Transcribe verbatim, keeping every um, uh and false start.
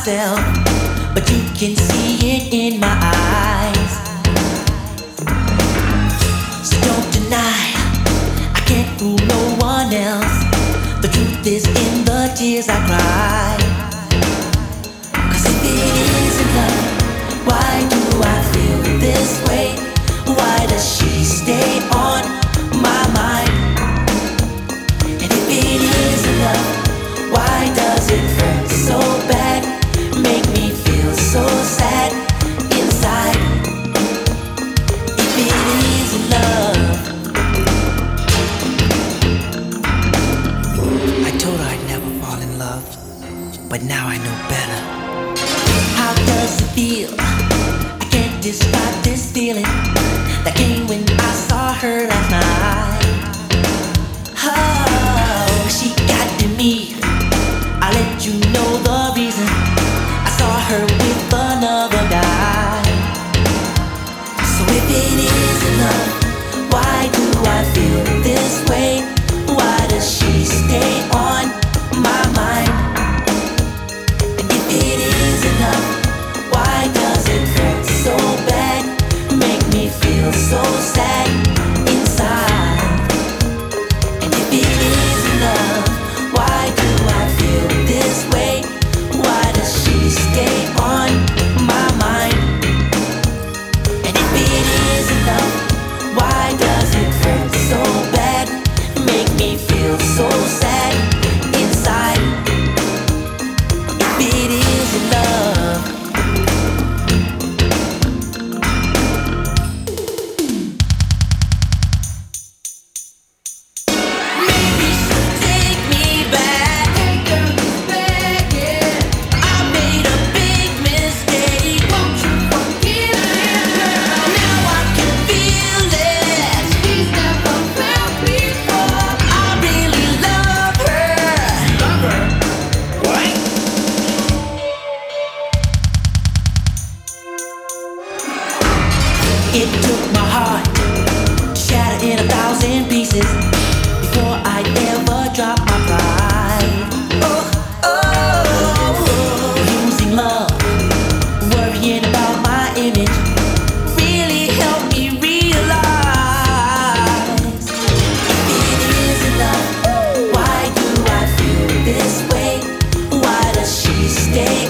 myself, but you can see it in my eyes. So don't deny, I can't fool no one else. The truth is in the tears I cry. Cause if it isn't love, why do I feel this way? Why does she stay on my mind? And if it isn't love, why does it hurt so bad? Make me feel so sad inside. If it isn't love, I told her I'd never fall in love, but now I know better. How does it feel? I can't describe this feeling that came when I saw her last night. Oh, she got to me. I'll let you know the reason. I saw her with another guy. So if it isn't love, why do I feel this way? Why does she stay on my mind? And if it isn't love, why does it hurt so bad? Make me feel so sad inside. And if it isn't love, why do I feel this way? Why does she stay on my mind? And if it isn't love, why does it hurt so bad? Make me feel so sad inside. If it isn't love, maybe she'll take me back. I made a big mistake. Won't you forgive me, girl? Now I can feel it. She's never felt before. I really love her. Love her? What? It took my heart to shatter in a thousand pieces before I ever dropped my pride. Oh, oh, losing love, worrying about my image, really helped me realize if it isn't love, why do I feel this way? Why does she stay